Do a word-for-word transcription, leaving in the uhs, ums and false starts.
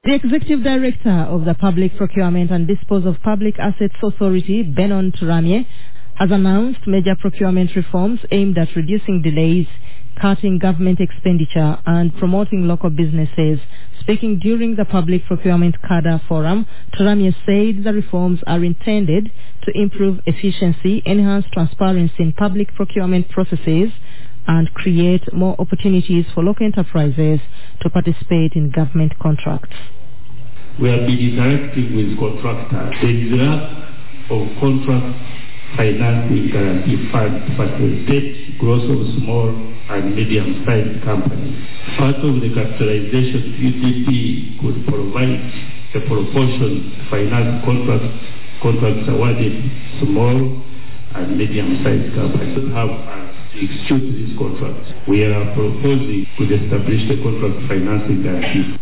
The Executive Director of the Public Procurement and Disposal of Public Assets Authority, Benon Turamye, has announced major procurement reforms aimed at reducing delays, cutting government expenditure and promoting local businesses. Speaking during the Public Procurement Cadre Forum, Turamye said the reforms are intended to improve efficiency, enhance transparency in public procurement processes, and create more opportunities for local enterprises to participate in government contracts. We have been interacting with contractors. There is a lack of contract financing guarantee fund to facilitate growth of small and medium-sized companies. Part of the capitalization, U T P could provide a proportion to finance contracts, contracts awarded small and medium-sized companies that have to execute these contracts. We are proposing to establish the contract financing guarantee.